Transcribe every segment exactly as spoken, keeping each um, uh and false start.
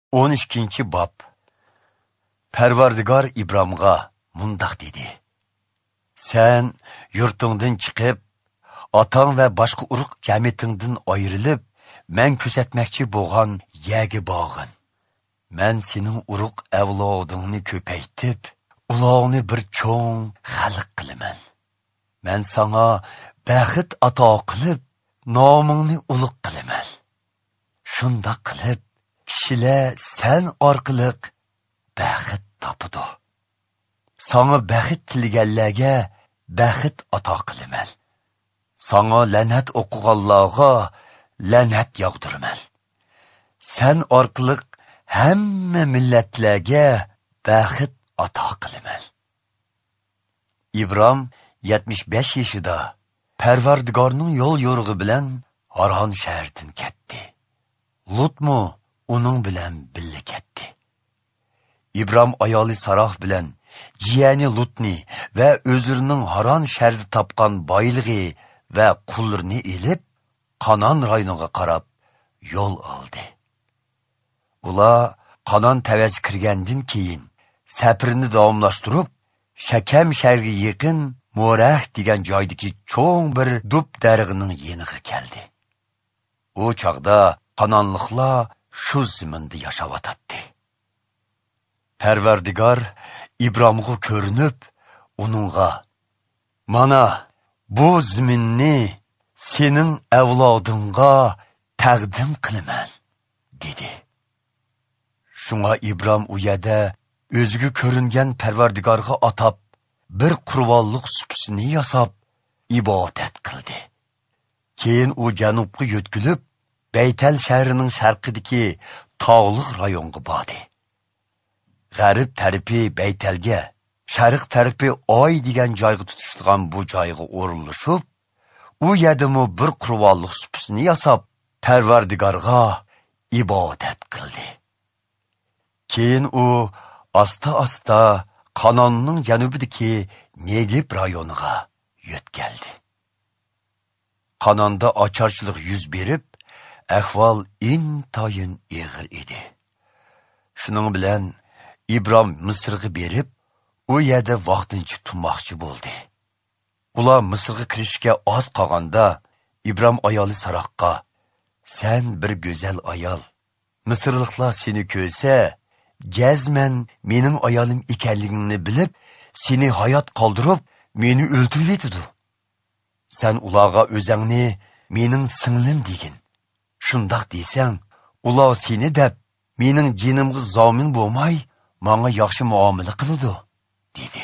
o'n ikkinchi bob. Parvardigor Ibrohimga mundaq dedi: Sen yurtingdan chiqib, otang va boshqa urug' jamiyatingdan ayrilib, men ko'rsatmoqchi bo'lgan yerga borgin. Men sening urug' avlodingni ko'paytib, ularni bir cho'ng xalq qilaman. Men sana baxt ato qilib, nomingni ulug' qilaman. Shunda qilib, kishilar sen orqali baxt topadi. Sana baxt tilaganlarga baxt ato qilaman. Sana la'nat o'qiganlarga la'nat yog'diraman. Sen orqali hamma millatlarga baxt ato qilaman. Ibrohim yetmish besh yoshida Parvardigorning yo'l yo'rig'i bilan Haran shahridan ketdi. Lutmu uning bilan birga ketdi. Ibrohim ayoli Saroh bilan jiyani Lutni va o'zining Haran shahrida topgan boyligi va qullarini elib, Qanon rayoniga qarab yo'l oldi. Ular Qanon tavasi kirgandan keyin safarini davomlashtirib, Shakam shahriga yaqin Mo'rah degan joydagi cho'ng bir dub darig'ining yeniga keldi. U chaqda Qanonliklar shu zaminda yashayotdi. Parvardigor Ibrohimga ko'rinib, uningga: "Mana bu zaminni sening avlodingga taqdim qilaman", dedi. Shunga Ibrohim u yerda o'ziga ko'ringan Parvardigorga atab bir qurbonlik supisini yasab ibodat qildi. Keyin u janubga yo'tkilib, Baytal shahrining sharqidagi tog'liq rayonga bordi. G'arb tarafi Baytalga, sharq tarafi Oy degan joyga tutishgan bu joyga o'rinlashib, u yerdami bir qurbonlik supisini yasab, Parvardigorga ibodat qildi. Keyin u asta-asta Qanonning janubidagi Negib rayoniga yo'tkaldi. Qanonda ocharchilik yuz berib, ahvol intayin og'ir edi. Shuning bilan Ibrohim Misrga berib, u yerda vaqtincha turmoqchi bo'ldi. Ular Misrga kirishga oz qolganda, Ibrohim ayoli Sarohga: "Sen bir go'zal ayol. Misrliklar seni ko'rsa, jazman mening ayolim ekanligingni bilib, seni hayot qoldirib, meni o'ldirib etdi. Sen ularga o'zingni mening singlim degin. Shundoq desang, ular seni deb mening jinimga zomin bo'lmay, menga yaxshi muomala qiladi", dedi.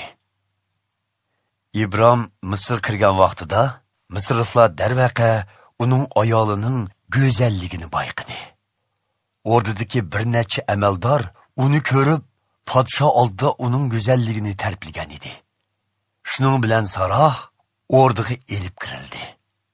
Ibrohim Misr kirgan vaqtida Misrliklar darvaqa uning ayolining go'zalligini bayqadi. Ordidagi bir necha amaldor uni ko'rib, podsho oldida uning go'zalligini ta'riflagan edi. Shuning bilan Saroh ordiga elib kirildi.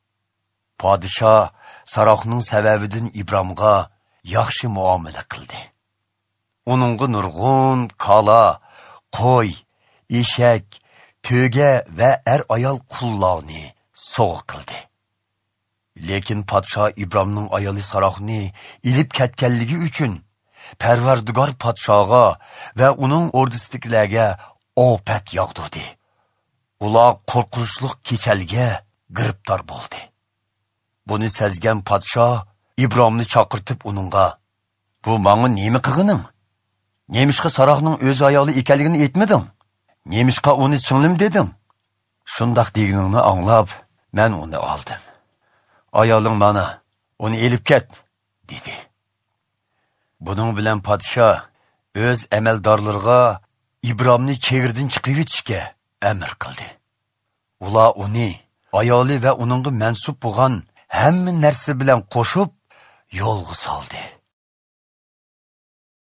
Podsho Sarohning sababidan Ibrohimga yaxshi muomala qildi. Uningga nurg'un qola, qo'y, eshak, to'ga va er ayol qullarni sovg'a qildi. Lekin podsho Ibrohimning ayoli Sarohni ilib ketganligi uchun Parvardigor podshoga va uning ordisidagilarga ofat yog'dirdi. Ular qo'rqinchli kasalga giribtor bo'ldi. Buni sezgan podsho Ibrohimni chaqirtib uningga: "Bu menga nima qilganing? Nemishqa Sarohning o'z ayoli ekanligini aytmading? Nemishqa uni singlim deding? Shundoq deganingni anglab, men uni oldim. Ayoling mana, uni elib ket", dedi. Buning bilan podsho o'z amaldorlariga Ibrohimni chegirdan chiqib etishga amr qildi. Ular uni, ayoli va uningga mansub bo'lgan hamma narsa bilan qo'shib yo'lga soldi.